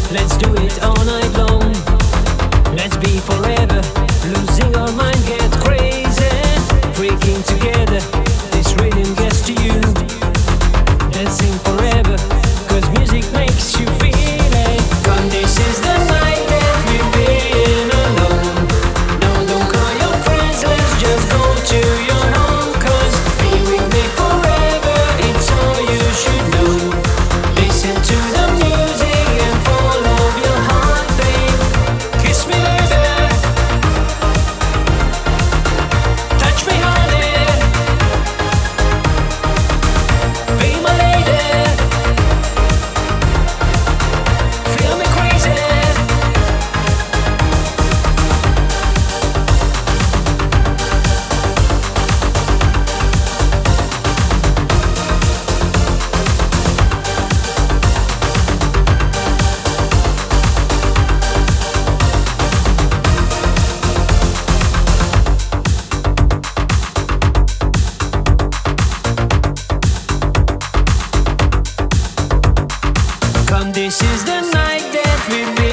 Let's do it all night long. Let's be forever. Losing our mind gets crazy. Freaking together. This rhythm gets to you. Let's sing forever. Cause music makes you feel it. Come, this is the night that we've been alone. No, don't call your friends. Let's just go to your home. Cause be with me forever. It's all you should know. Listen to the music and follow your heart, babe. Kiss me, baby. Touch me, honey. Be my lady. Feel me crazy. Come, this is the night that we've been